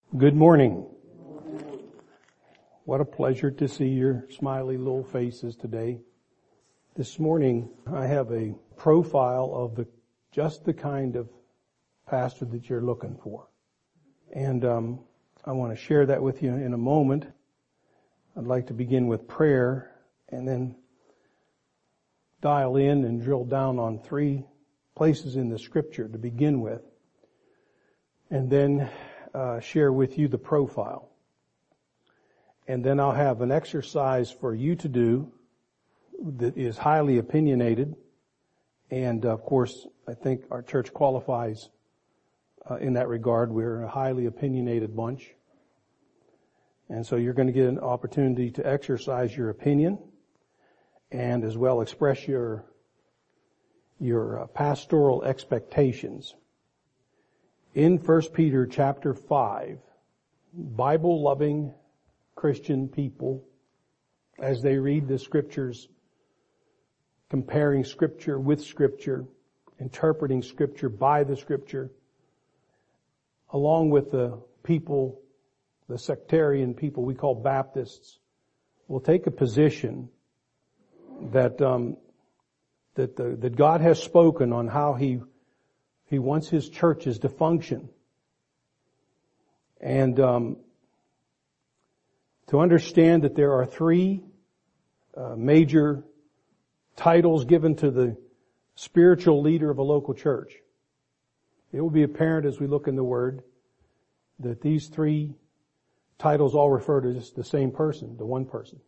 Good morning. What a pleasure to see your smiley little faces today. This morning I have a profile of just the kind of pastor that you're looking for. And I want to share that with you in a moment. I'd like to begin with prayer and then dial in and drill down on 3 places in the scripture to begin with. And then share with you the profile. And then I'll have an exercise for you to do that is highly opinionated. And of course, I think our church qualifies in that regard. We're a highly opinionated bunch. And so you're going to get an opportunity to exercise your opinion and as well express your pastoral expectations. In 1 Peter chapter 5, Bible-loving Christian people, as they read the scriptures, comparing scripture with scripture, interpreting scripture by the scripture, along with the people, the sectarian people we call Baptists, will take a position that God has spoken on how He wants His churches to function. And to understand that there are 3 major titles given to the spiritual leader of a local church. It will be apparent as we look in the Word that these 3 titles all refer to just the same person, the one person.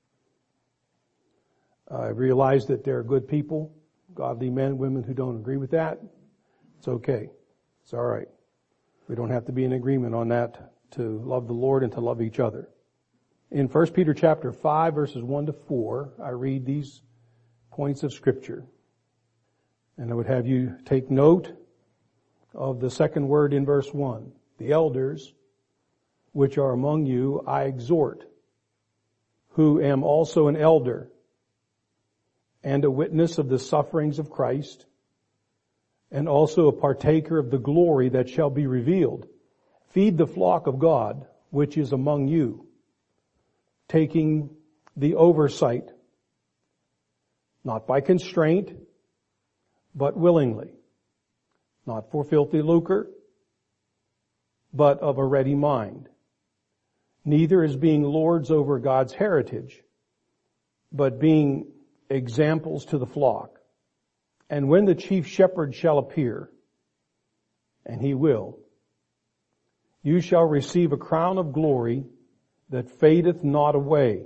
I realize that there are good people, godly men and women who don't agree with that. It's okay. It's all right. We don't have to be in agreement on that to love the Lord and to love each other. In 1 Peter chapter 5, verses 1 to 4, I read these points of Scripture. And I would have you take note of the second word in verse 1. The elders, which are among you, I exhort, who am also an elder and a witness of the sufferings of Christ, and also a partaker of the glory that shall be revealed. Feed the flock of God, which is among you, taking the oversight, not by constraint, but willingly, not for filthy lucre, but of a ready mind, neither as being lords over God's heritage, but being examples to the flock. And when the chief shepherd shall appear, and He will, you shall receive a crown of glory that fadeth not away.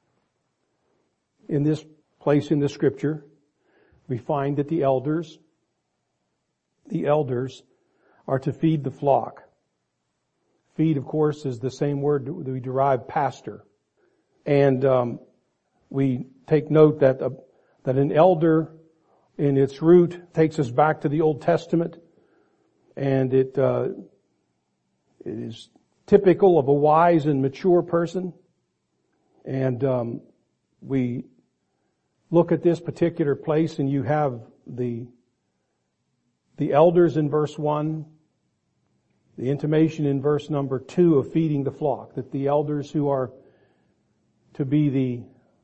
In this place in the scripture, we find that the elders are to feed the flock. Feed, of course, is the same word that we derive pastor. And we take note that an elder in its root takes us back to the Old Testament, and it is typical of a wise and mature person. And we look at this particular place, and you have the elders in verse 1, the intimation in verse number 2 of feeding the flock, that the elders who are to be the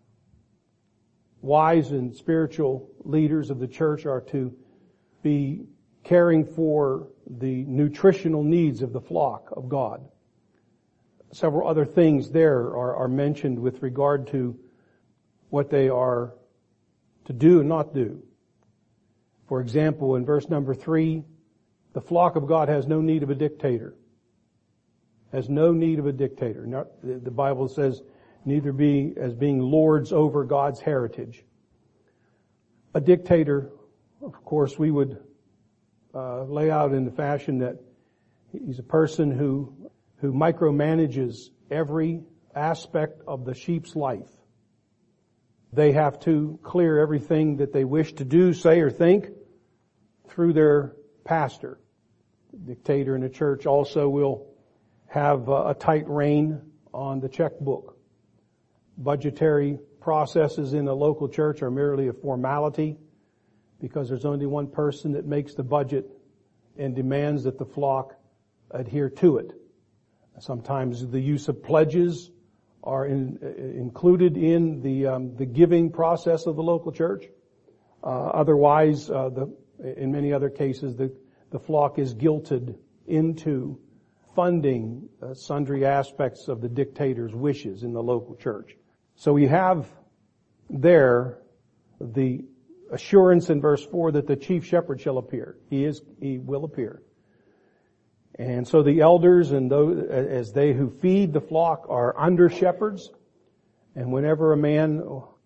wise and spiritual leaders of the church are to be caring for the nutritional needs of the flock of God. Several other things there are mentioned with regard to what they are to do and not do. For example, in verse number 3, the flock of God has no need of a dictator. Has no need of a dictator. The Bible says neither be as being lords over God's heritage. A dictator, of course, we would lay out in the fashion that he's a person who micromanages every aspect of the sheep's life. They have to clear everything that they wish to do, say, or think through their pastor. The dictator in a church also will have a tight rein on the checkbook. Budgetary processes in a local church are merely a formality because there's only one person that makes the budget and demands that the flock adhere to it. Sometimes the use of pledges are included in the giving process of the local church. Otherwise, in many other cases, the flock is guilted into funding sundry aspects of the dictator's wishes in the local church. So we have there the assurance in verse 4 that the chief shepherd shall appear. He will appear. And so the elders and those, as they who feed the flock, are under shepherds. And whenever a man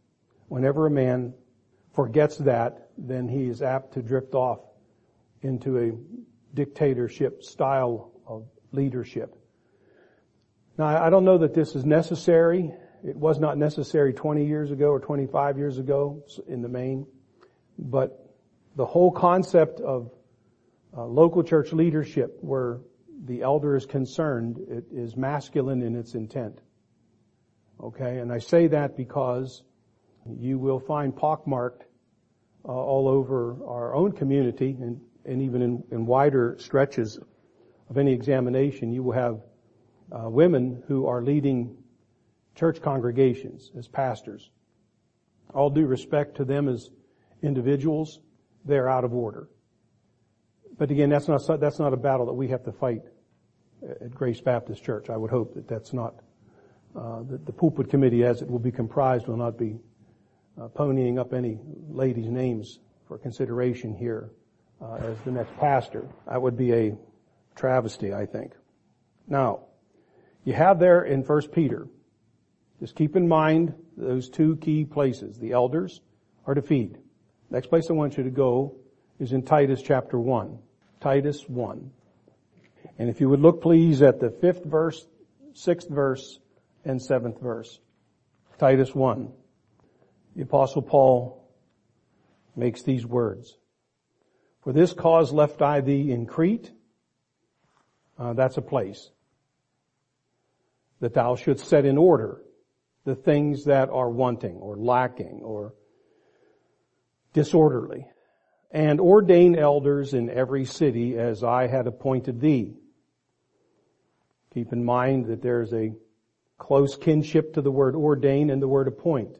forgets that, then he is apt to drift off into a dictatorship style of leadership. Now, I don't know that this is necessary. It was not necessary 20 years ago or 25 years ago in the main. But the whole concept of local church leadership, where the elder is concerned, it is masculine in its intent. Okay, and I say that because you will find pockmarked all over our own community, and even in wider stretches of any examination, you will have women who are leading church congregations as pastors. All due respect to them as individuals, they're out of order. But again, that's not a battle that we have to fight at Grace Baptist Church. I would hope that that's not the pulpit committee, as it will be comprised, will not be ponying up any ladies' names for consideration here as the next pastor. That would be a travesty, I think. Now, you have there in 1 Peter, just keep in mind those two key places. The elders are to feed. Next place I want you to go is in Titus chapter 1. Titus 1. And if you would look please at the 5th verse, 6th verse, and 7th verse. Titus 1. The Apostle Paul makes these words. For this cause left I thee in Crete. That's a place. That thou shouldst set in order the things that are wanting or lacking or disorderly, and ordain elders in every city as I had appointed thee. Keep in mind that there's a close kinship to the word ordain and the word appoint.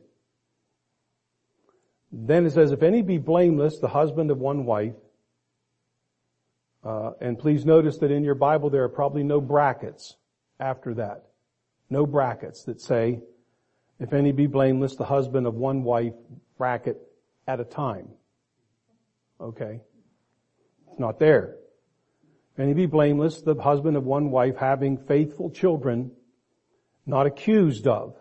Then it says, if any be blameless, the husband of one wife, and please notice that in your Bible there are probably no brackets after that. No brackets that say, if any be blameless, the husband of one wife, bracket, at a time. Okay? It's not there. If any be blameless, the husband of one wife, having faithful children, not accused of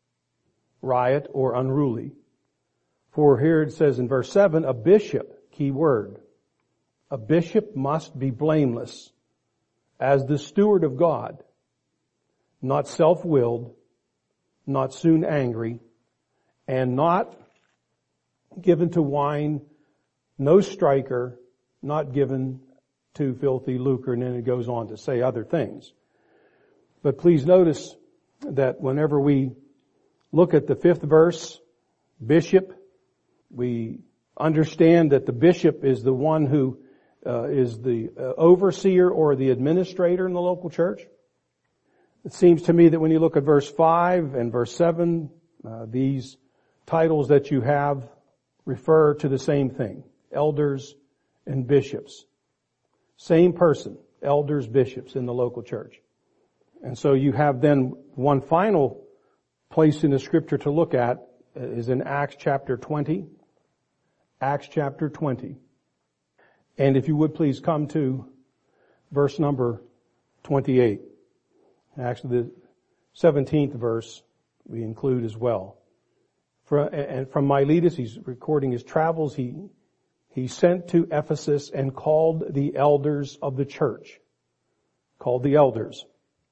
riot or unruly. For here it says in verse 7, a bishop, key word, a bishop must be blameless as the steward of God, not self-willed, not soon angry, and not given to wine, no striker, not given to filthy lucre, and then it goes on to say other things. But please notice that whenever we look at the 5th verse, bishop, we understand that the bishop is the one who is the overseer or the administrator in the local church. It seems to me that when you look at verse 5 and verse 7, these titles that you have refer to the same thing. Elders and bishops. Same person. Elders, bishops in the local church. And so you have then one final place in the scripture to look at is in Acts chapter 20. Acts chapter 20. And if you would please come to verse number 28. Actually, the 17th verse we include as well. And from Miletus, he's recording his travels. He sent to Ephesus and called the elders of the church. Called the elders.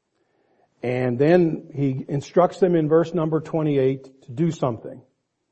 And then he instructs them in verse number 28 to do something.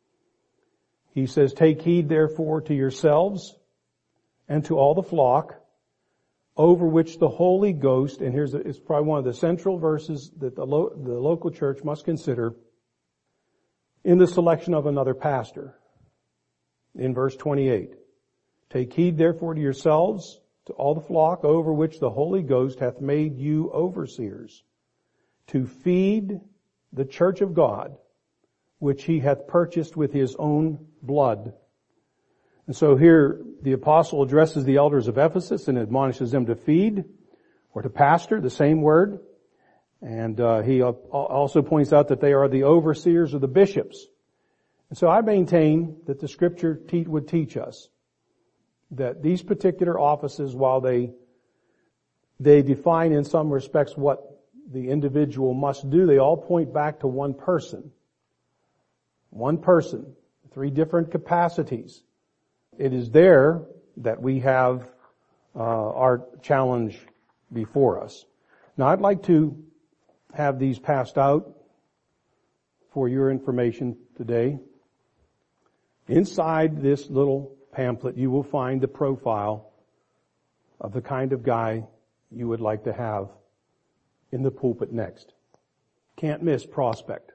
He says, take heed therefore to yourselves and to all the flock, over which the Holy Ghost, and it's probably one of the central verses that the local church must consider in the selection of another pastor. In verse 28, take heed therefore to yourselves, to all the flock over which the Holy Ghost hath made you overseers, to feed the church of God, which he hath purchased with his own blood. And so here the apostle addresses the elders of Ephesus and admonishes them to feed or to pastor, the same word. And he also points out that they are the overseers of the bishops. And so I maintain that the scripture would teach us that these particular offices, while they define in some respects what the individual must do, they all point back to one person. One person, 3 different capacities. It is there that we have our challenge before us. Now I'd like to have these passed out for your information today. Inside this little pamphlet you will find the profile of the kind of guy you would like to have in the pulpit next. Can't miss prospect.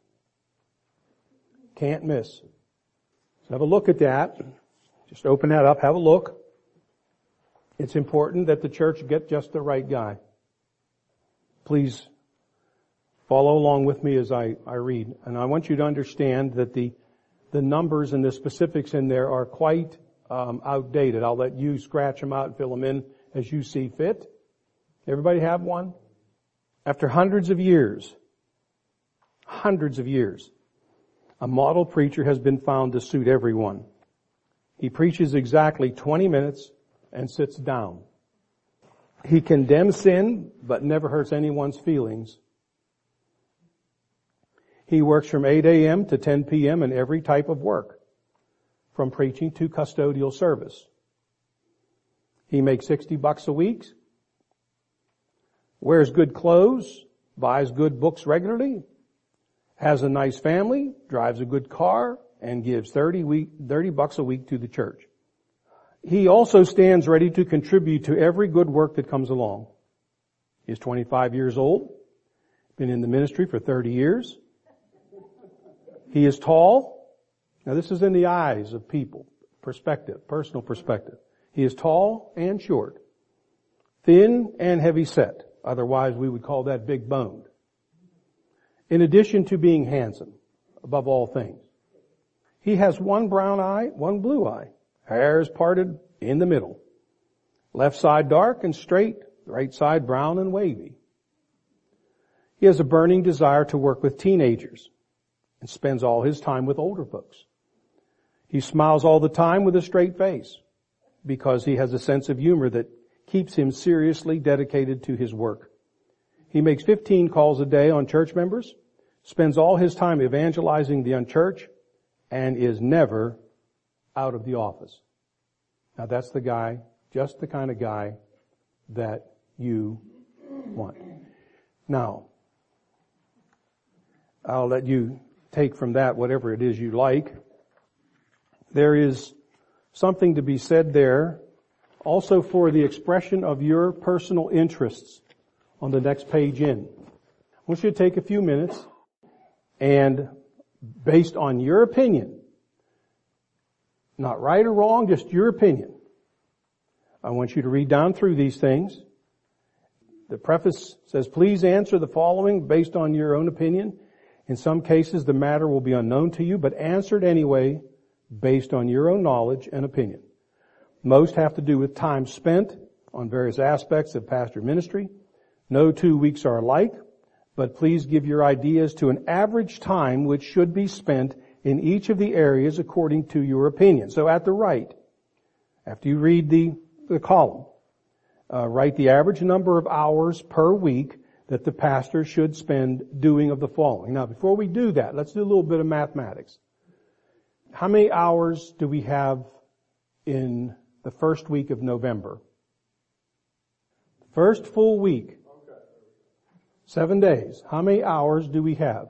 Can't miss. So have a look at that. Just open that up, have a look. It's important that the church get just the right guy. Please follow along with me as I read. And I want you to understand that the numbers and the specifics in there are quite outdated. I'll let you scratch them out and fill them in as you see fit. Everybody have one? After hundreds of years, a model preacher has been found to suit everyone. He preaches exactly 20 minutes and sits down. He condemns sin, but never hurts anyone's feelings. He works from 8 a.m. to 10 p.m. in every type of work, from preaching to custodial service. He makes $60 a week, wears good clothes, buys good books regularly, has a nice family, drives a good car, and gives $30 a week to the church. He also stands ready to contribute to every good work that comes along. He's 25 years old, been in the ministry for 30 years. He is tall. Now this is in the eyes of people. Perspective, personal perspective. He is tall and short, thin and heavy set. Otherwise we would call that big boned. In addition to being handsome, above all things. He has one brown eye, one blue eye. Hair is parted in the middle. Left side dark and straight, right side brown and wavy. He has a burning desire to work with teenagers and spends all his time with older folks. He smiles all the time with a straight face because he has a sense of humor that keeps him seriously dedicated to his work. He makes 15 calls a day on church members, spends all his time evangelizing the unchurched, and is never out of the office. Now that's the guy, just the kind of guy that you want. Now, I'll let you take from that whatever it is you like. There is something to be said there also for the expression of your personal interests on the next page in. I want you to take a few minutes and based on your opinion, not right or wrong, just your opinion, I want you to read down through these things. The preface says, please answer the following based on your own opinion. In some cases, the matter will be unknown to you, but answered anyway based on your own knowledge and opinion. Most have to do with time spent on various aspects of pastor ministry. No 2 weeks are alike, but please give your ideas to an average time which should be spent in each of the areas according to your opinion. So at the right, after you read the column, write the average number of hours per week that the pastor should spend doing of the following. Now before we do that, let's do a little bit of mathematics. How many hours do we have in the first week of November? First full week. 7 days. How many hours do we have?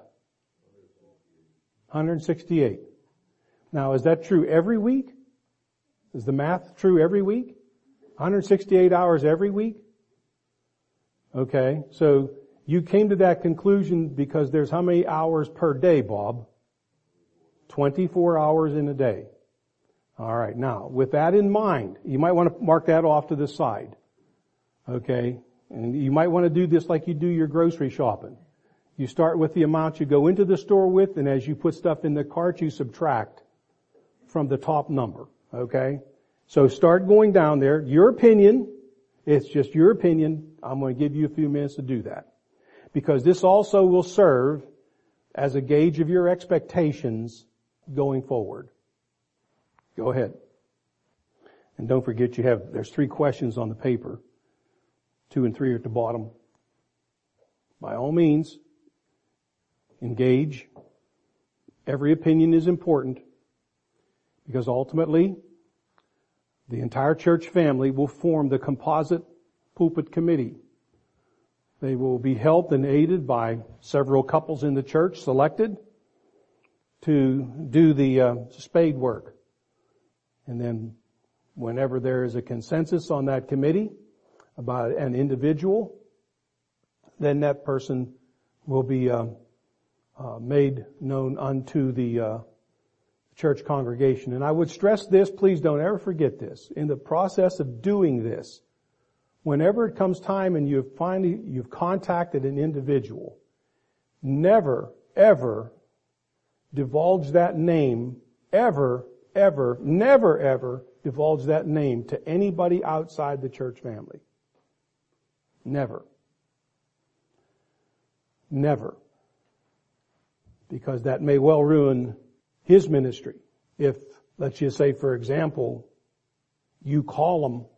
168. Now, is that true every week? Is the math true every week? 168 hours every week? Okay, so you came to that conclusion because there's how many hours per day, Bob? 24 hours in a day. All right. Now, with that in mind, you might want to mark that off to the side. Okay? And you might want to do this like you do your grocery shopping. You start with the amount you go into the store with, and as you put stuff in the cart, you subtract from the top number. Okay? So start going down there. Your opinion, it's just your opinion. I'm going to give you a few minutes to do that. Because this also will serve as a gauge of your expectations going forward. Go ahead. And don't forget there's 3 questions on the paper. 2 and 3 are at the bottom. By all means, engage. Every opinion is important because ultimately the entire church family will form the composite pulpit committee. They will be helped and aided by several couples in the church selected to do the spade work. And then whenever there is a consensus on that committee about an individual, then that person will be made known unto the church congregation. And I would stress this, please don't ever forget this. In the process of doing this, whenever it comes time and you've contacted an individual, never, ever divulge that name, never, ever divulge that name to anybody outside the church family. Never. Never. Because that may well ruin his ministry. If, let's just say, for example, you call him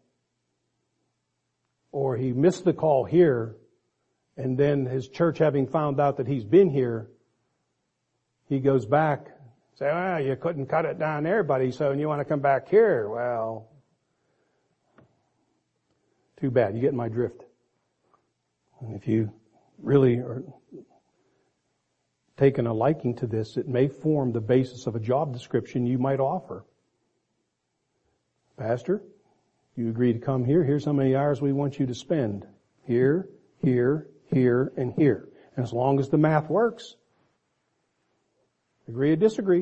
or he missed the call here, and then his church, having found out that he's been here, he goes back, say, well, you couldn't cut it down there, buddy, so you want to come back here. Well, too bad. You get my drift. And if you really are taking a liking to this, it may form the basis of a job description you might offer. Pastor, you agree to come here. Here's how many hours we want you to spend. Here, here, here, and here. And as long as the math works, agree or disagree.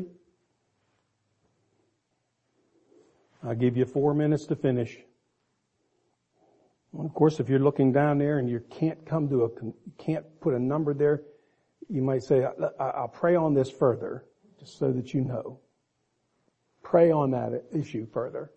I'll give you 4 minutes to finish. Well, of course, if you're looking down there and you can't can't put a number there, you might say, I'll pray on this further, just so that you know. Pray on that issue further.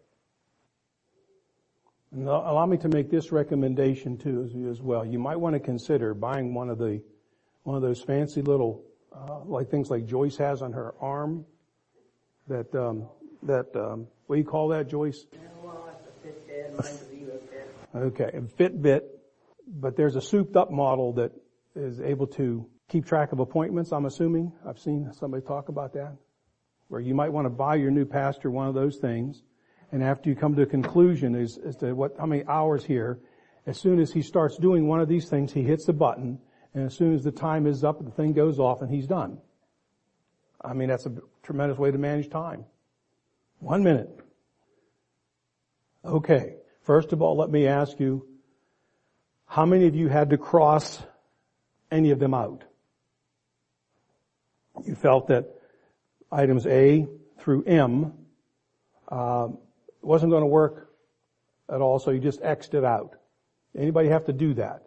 And allow me to make this recommendation too as well. You might want to consider buying one of those fancy little, like things like Joyce has on her arm. What do you call that, Joyce? Well, it's a Fitbit. Mine's a Vivofit. Okay, a Fitbit. But there's a souped up model that is able to keep track of appointments, I'm assuming. I've seen somebody talk about that. Where you might want to buy your new pastor one of those things. And after you come to a conclusion as to how many hours here, as soon as he starts doing one of these things, he hits the button. And as soon as the time is up, the thing goes off and he's done. I mean, that's a tremendous way to manage time. 1 minute. Okay. First of all, let me ask you, how many of you had to cross any of them out? You felt that items A through M wasn't going to work at all, so you just X'd it out. Anybody have to do that?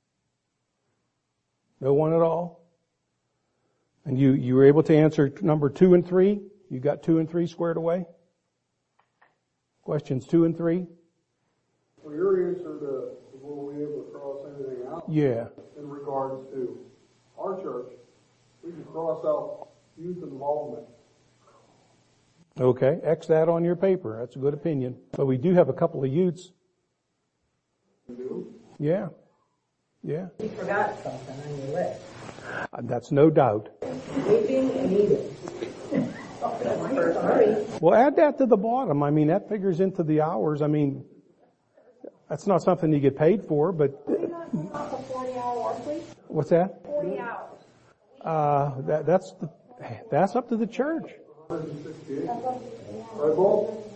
No one at all? And you were able to answer number 2 and 3? You got 2 and 3 squared away? Questions 2 and 3? Well, your answer to were we able to cross anything out? Yeah. In regards to our church, we can cross out youth involvement. Okay, X that on your paper. That's a good opinion. But we do have a couple of youths. You do? Yeah. Yeah. You forgot something on your list. That's no doubt. Sleeping and eating. Sorry. Well, add that to the bottom. I mean, that figures into the hours. I mean, that's not something you get paid for, but... Are you not talking about the 40-hour work week? What's that? 40 hours. That's up to the church. 168. Right, Bob?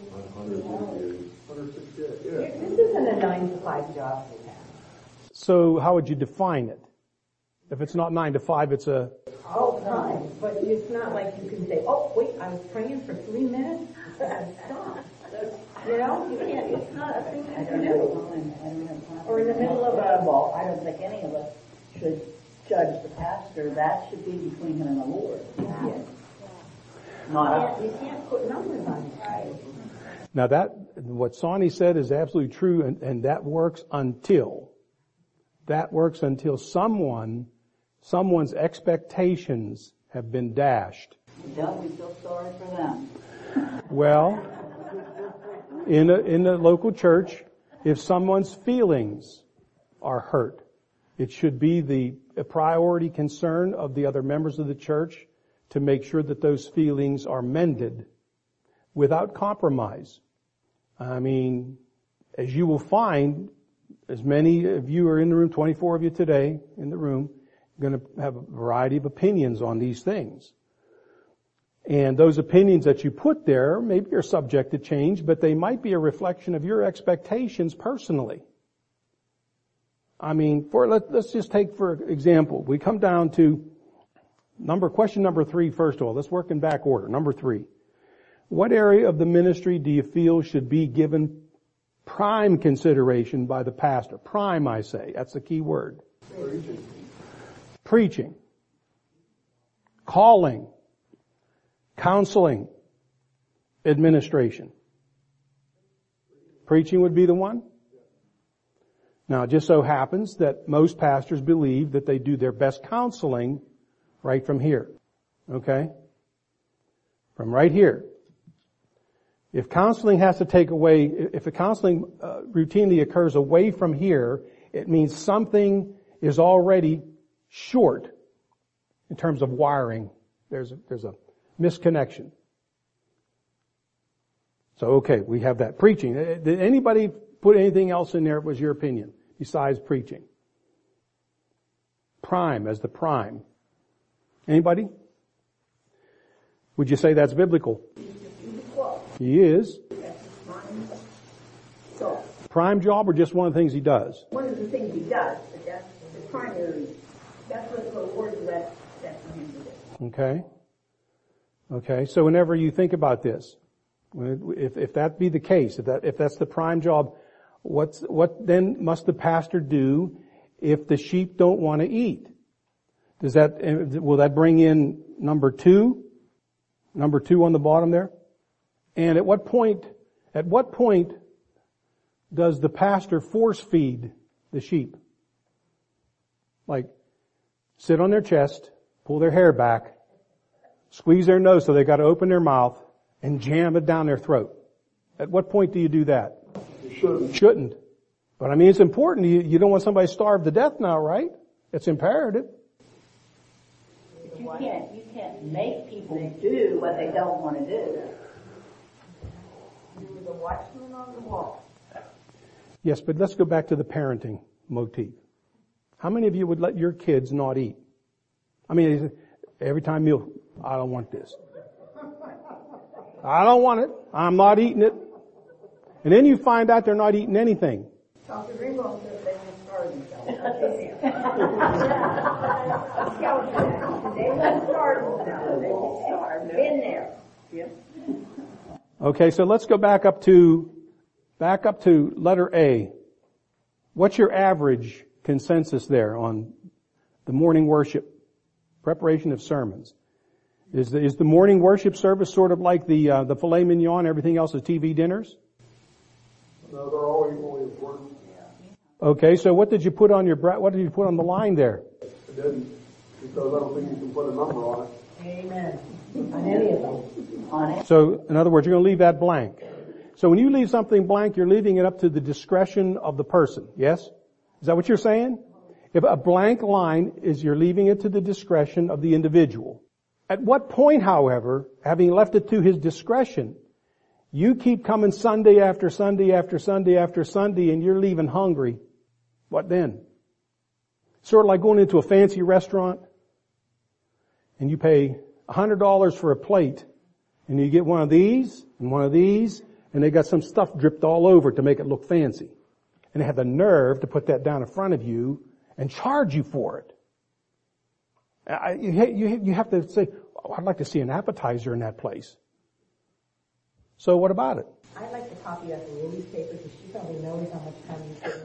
168, yeah. This isn't a 9-to-5 job we have. So how would you define it? If it's not 9 to 5, it's a... All the time. But it's not like you can say, oh, wait, I was praying for 3 minutes. You know, you can't, it's not a thing I to don't do. know. Or in the middle of Well, I don't think any of us should judge the pastor. That should be between him and the Lord. Not us. You can't put numbers on it. Now what Sonny said is absolutely true, and that works until someone's expectations have been dashed. Don't we feel sorry for them? Well, in a local church, if someone's feelings are hurt, it should be a priority concern of the other members of the church to make sure that those feelings are mended without compromise. I mean, as you will find, as many of you are in the room, 24 of you today in the room, going to have a variety of opinions on these things. And those opinions that you put there, maybe are subject to change, but they might be a reflection of your expectations personally. I mean, let's just take for example, we come down to question number 3 first of all. Let's work in back order. Number 3. What area of the ministry do you feel should be given prime consideration by the pastor? Prime, I say. That's the key word. Preaching. Calling. Counseling. Administration. Preaching would be the one? Now, it just so happens that most pastors believe that they do their best counseling right from here. Okay? From right here. If counseling has to take away, if the counseling routinely occurs away from here, it means something is already short in terms of wiring. There's a misconnection. So, okay, we have that. Preaching. Did anybody put anything else in there that was your opinion besides preaching? Prime as the prime. Anybody? Would you say that's biblical? He is. So, Prime job or just one of the things he does? one of the things he does, but that's the primary, that's what the Lord left that for him to do. Okay. Okay. So whenever you think about this, if that be the case, if that's the prime job, what then must the pastor do if the sheep don't want to eat? Will that bring in number 2? Number 2 on the bottom there? And at what point does the pastor force feed the sheep? Like, sit on their chest, pull their hair back, squeeze their nose so they got to open their mouth, and jam it down their throat. At what point do you do that? You Shouldn't. But I mean, it's important. You don't want somebody starved to death now, right? It's imperative. You can't make people do what they don't want to do. You were the watchman on the wall. Yes, but let's go back to the parenting motif. How many of you would let your kids not eat? I mean, every time I don't want this. I don't want it. I'm not eating it. And then you find out they're not eating anything. Dr. Greenbaum said they won't starve themselves. They won't starve themselves. They won't starve. Been there. Yep. Okay, so let's go back up to letter A. What's your average consensus there on the morning worship, preparation of sermons? Is the morning worship service sort of like the filet mignon, everything else is TV dinners? No, they're all equally important. Okay, so what did you put on the line there? I didn't, because I don't think you can put a number on it. Amen. On any of them. On it. So, in other words, you're going to leave that blank. So when you leave something blank, you're leaving it up to the discretion of the person. Yes? Is that what you're saying? If a blank line is you're leaving it to the discretion of the individual. At what point, however, having left it to his discretion, you keep coming Sunday after Sunday after Sunday after Sunday and you're leaving hungry, what then? Sort of like going into a fancy restaurant and you pay $100 for a plate and you get one of these and they got some stuff dripped all over it to make it look fancy. And they have the nerve to put that down in front of you and charge you for it. You have to say, oh, I'd like to see an appetizer in that place. So what about it? I'd like to copy of the Lily's paper because she probably knows how much time you put in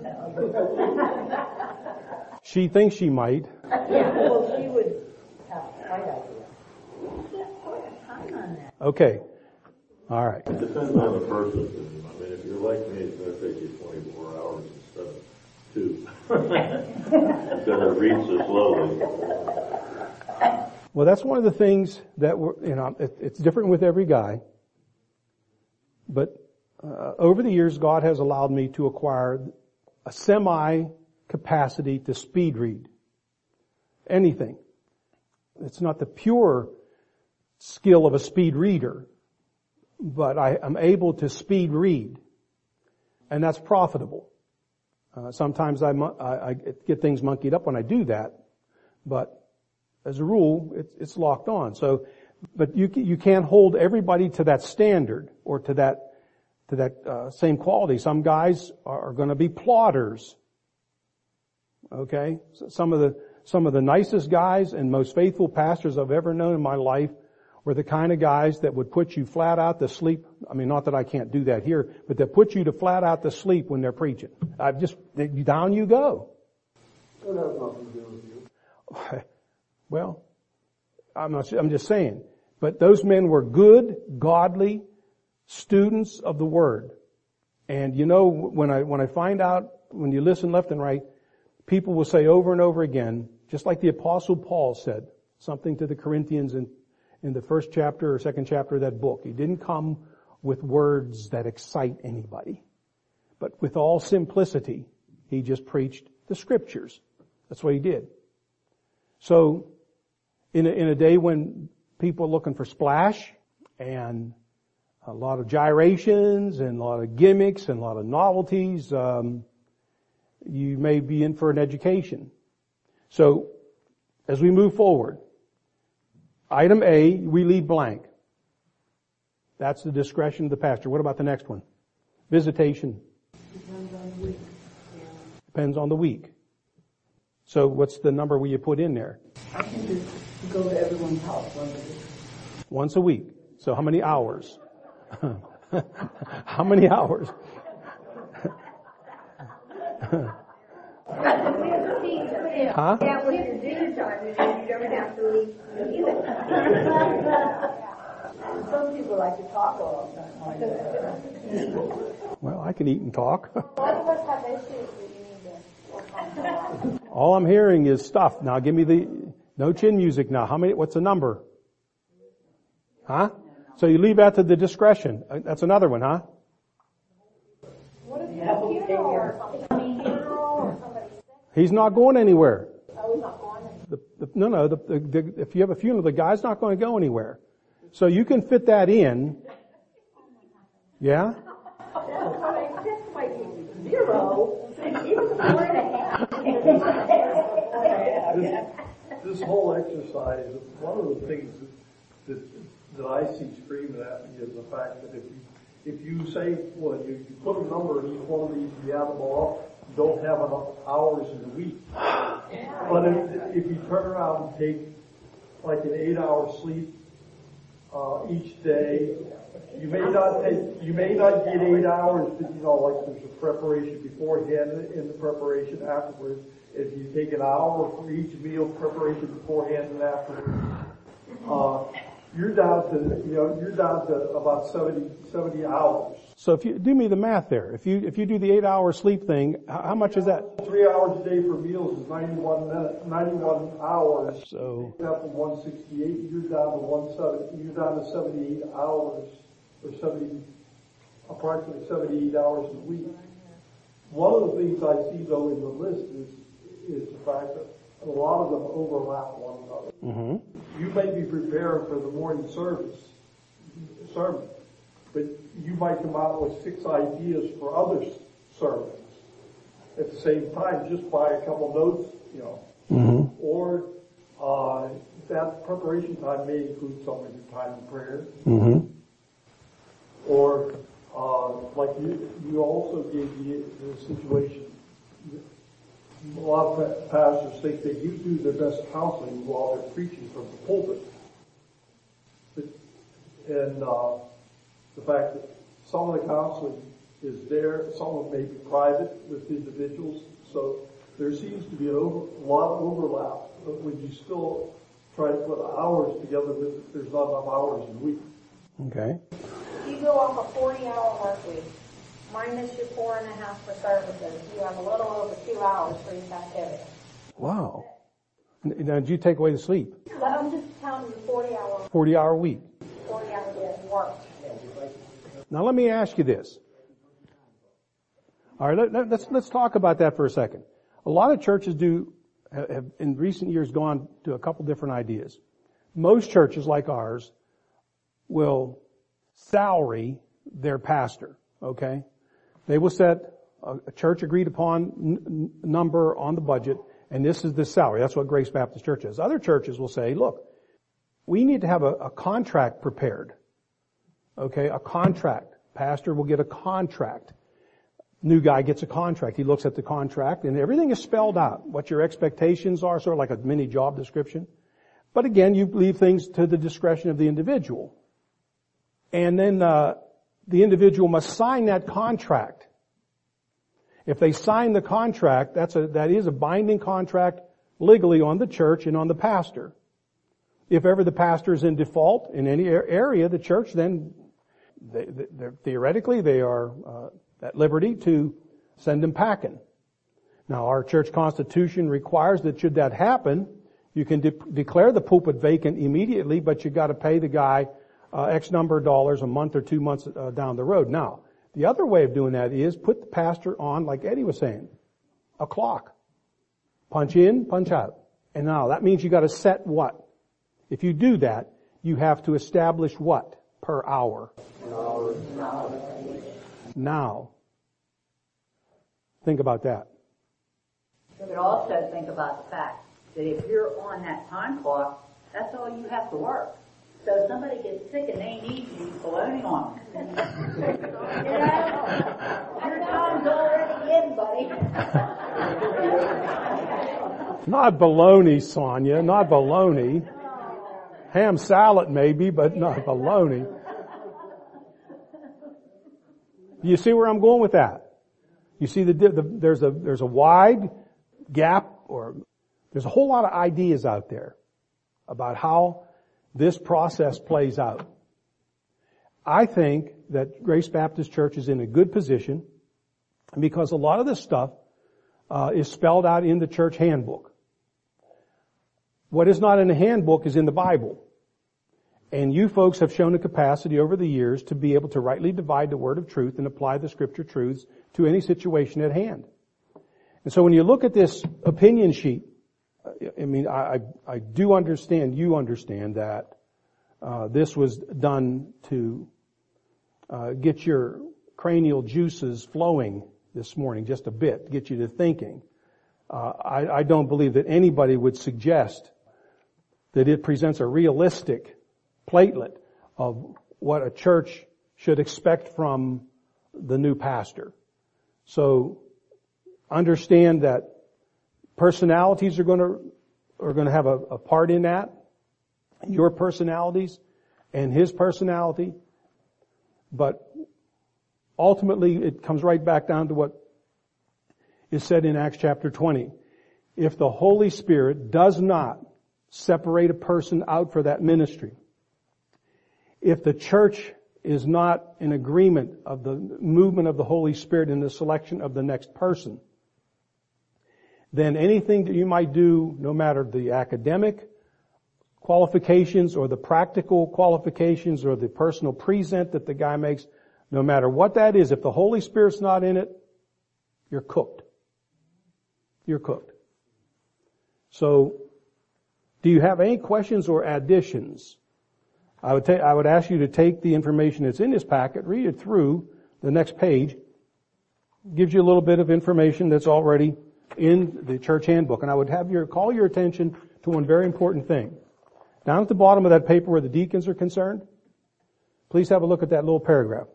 that. She thinks she might. Yeah, well, she would have a right idea. You can't put a time on that. Okay. All right. It depends on the person. I mean, if you're like me, it's going to take you 24 hours instead of 2. Because it reads so slowly. Well, that's one of the things that it's different with every guy. But over the years, God has allowed me to acquire a semi-capacity to speed read. Anything. It's not the pure skill of a speed reader, but I am able to speed read. And that's profitable. Sometimes I get things monkeyed up when I do that, but as a rule, it's locked on. So, but you can't hold everybody to that standard or to that same quality. Some guys are going to be plotters. Okay, so some of the nicest guys and most faithful pastors I've ever known in my life were the kind of guys that would put you flat out to sleep. I mean, not that I can't do that here, but that put you to flat out to sleep when they're preaching. Down you go. That has nothing to do with you. Well, I'm just saying. But those men were good, godly students of the Word. And you know, when I find out, when you listen left and right, people will say over and over again, just like the Apostle Paul said, something to the Corinthians in the first chapter or second chapter of that book. He didn't come with words that excite anybody. But with all simplicity, he just preached the Scriptures. That's what he did. So, in a day when people are looking for splash and a lot of gyrations and a lot of gimmicks and a lot of novelties, you may be in for an education. So, as we move forward, item A, we leave blank. That's the discretion of the pastor. What about the next one? Visitation. Depends on the week. Depends on the week. So what's the number will you put in there? I can just go to everyone's house Once a week. So how many hours? How many hours? Huh? That was your dinner time, you don't have to leave either. Some people like to talk all the time. Well, I can eat and talk. A lot of us have issues that you need to work on. All I'm hearing is stuff. Now give me no chin music now. What's the number? Huh? So you leave that to the discretion. That's another one, huh? What if you have a funeral or something? I mean, funeral or somebody's sick? He's not going anywhere. Oh, he's not going. If you have a funeral, the guy's not going to go anywhere. So you can fit that in. Yeah? This whole exercise, one of the things that I see screaming at me is the fact that if you say, well, you put a number in each one of these, you add them all up, you don't have enough hours in the week. But if you turn around and take like an 8-hour sleep each day, you may not get 8 hours, but like there's a preparation beforehand and the preparation afterwards. If you take an hour for each meal, preparation beforehand and afterwards, you're down to about 70 hours. So if you do me the math there, if you do the 8-hour sleep thing, how much is that? 3 hours a day for meals is 91 hours. So Up from 168, you're down to 78 hours, or approximately 78 hours a week. One of the things I see though in the list is the fact that a lot of them overlap one another. Mm-hmm. You may be prepared for the morning sermon, but you might come out with 6 ideas for other sermons at the same time, just by a couple notes, Mm-hmm. Or that preparation time may include some of your time in prayer. Mm-hmm. Or like you also gave the situation. A lot of pastors think that you do their best counseling while they're preaching from the pulpit. the fact that some of the counseling is there, some of it may be private with individuals, so there seems to be a lot of overlap, but when you still try to put hours together with it, there's not enough hours in a week. Okay. You go off a 40-hour work week, minus your 4.5 for services, you have a little over 2 hours for each activity. Wow. Now, did you take away the sleep? I'm just counting the 40-hour 40-hour week. 40 hours of work. Now let me ask you this. All right, let's talk about that for a second. A lot of churches have in recent years gone to a couple different ideas. Most churches like ours will salary their pastor, okay? They will set a church agreed upon number on the budget, and this is the salary. That's what Grace Baptist Church is. Other churches will say, look, we need to have a contract prepared. Okay, a contract. Pastor will get a contract. New guy gets a contract. He looks at the contract and everything is spelled out. What your expectations are, sort of like a mini job description. But again, you leave things to the discretion of the individual. And then, the individual must sign that contract. If they sign the contract, that is a binding contract legally on the church and on the pastor. If ever the pastor is in default in any area, the church then, theoretically, they are at liberty to send them packing. Now, our church constitution requires that should that happen, you can declare the pulpit vacant immediately, but you got to pay the guy X number of dollars a month or 2 months down the road. Now, the other way of doing that is put the pastor on, like Eddie was saying, a clock. Punch in, punch out. And now, that means you got to set what? If you do that, you have to establish what per hour? Now. Think about that. But also think about the fact that if you're on that time clock, that's all you have to work. So if somebody gets sick and they need you, baloney on them. You know? Your time's already in, buddy. Not baloney, Sonia, not baloney. Ham salad maybe, but not baloney. You see where I'm going with that? You see there's a wide gap, or there's a whole lot of ideas out there about how this process plays out. I think that Grace Baptist Church is in a good position because a lot of this stuff is spelled out in the church handbook. What is not in the handbook is in the Bible. And you folks have shown a capacity over the years to be able to rightly divide the word of truth and apply the scripture truths to any situation at hand. And so when you look at this opinion sheet, I mean, I do understand, you understand that this was done to get your cranial juices flowing this morning just a bit, get you to thinking. I don't believe that anybody would suggest that it presents a realistic platelet of what a church should expect from the new pastor. So understand that personalities are going to have a part in that. Your personalities and his personality. But ultimately it comes right back down to what is said in Acts chapter 20. If the Holy Spirit does not separate a person out for that ministry, if the church is not in agreement of the movement of the Holy Spirit in the selection of the next person, then anything that you might do, no matter the academic qualifications or the practical qualifications or the personal present that the guy makes, no matter what that is, if the Holy Spirit's not in it, you're cooked. You're cooked. So, do you have any questions or additions? I would ask you to take the information that's in this packet, read it through. The next page gives you a little bit of information that's already in the church handbook. And I would have call your attention to one very important thing. Down at the bottom of that paper where the deacons are concerned, please have a look at that little paragraph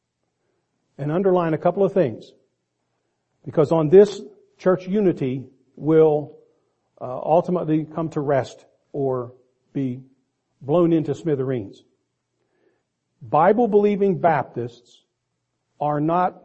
and underline a couple of things. Because on this, church unity will ultimately come to rest or be blown into smithereens. Bible-believing Baptists are not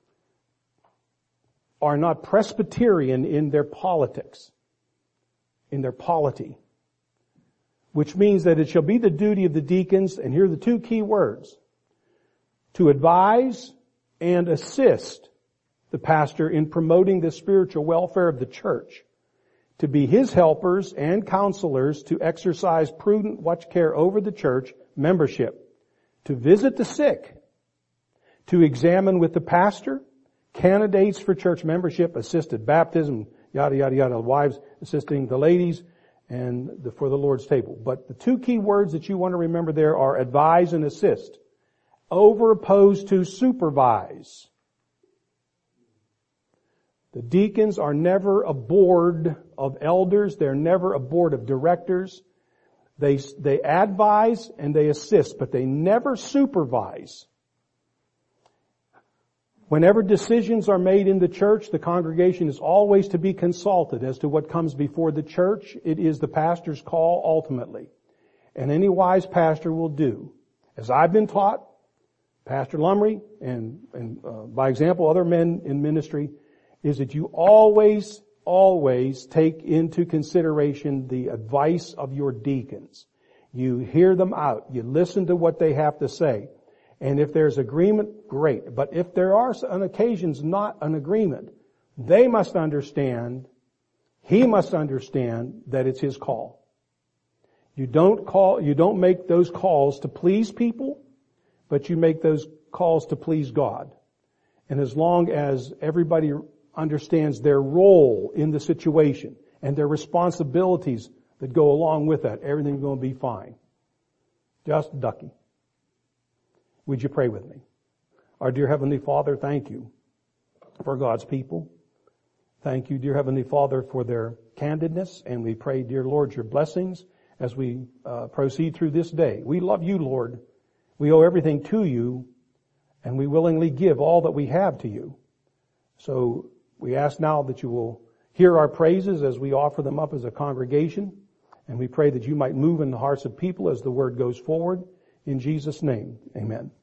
Presbyterian in their politics, in their polity, which means that it shall be the duty of the deacons, and here are the two key words, to advise and assist the pastor in promoting the spiritual welfare of the church, to be his helpers and counselors, to exercise prudent watch care over the church membership, to visit the sick, to examine with the pastor candidates for church membership, assisted baptism, yada, yada, yada, wives assisting the ladies, and for the Lord's table. But the two key words that you want to remember there are advise and assist, over opposed to supervise. The deacons are never a board of elders. They're never a board of directors. They advise and they assist, but they never supervise. Whenever decisions are made in the church, the congregation is always to be consulted as to what comes before the church. It is the pastor's call ultimately. And any wise pastor will do, as I've been taught, Pastor Lumry, and by example other men in ministry, is that you always take into consideration the advice of your deacons. You hear them out. You listen to what they have to say. And if there's agreement, great. But if there are on occasions not an agreement, they must understand, he must understand that it's his call. You don't make those calls to please people, but you make those calls to please God. And as long as everybody understands their role in the situation and their responsibilities that go along with that, everything's going to be fine. Just ducky. Would you pray with me? Our dear Heavenly Father, thank you for God's people. Thank you, dear Heavenly Father, for their candidness, and we pray, dear Lord, your blessings as we proceed through this day. We love you, Lord. We owe everything to you, and we willingly give all that we have to you. So we ask now that you will hear our praises as we offer them up as a congregation, and we pray that you might move in the hearts of people as the word goes forward. In Jesus' name, amen.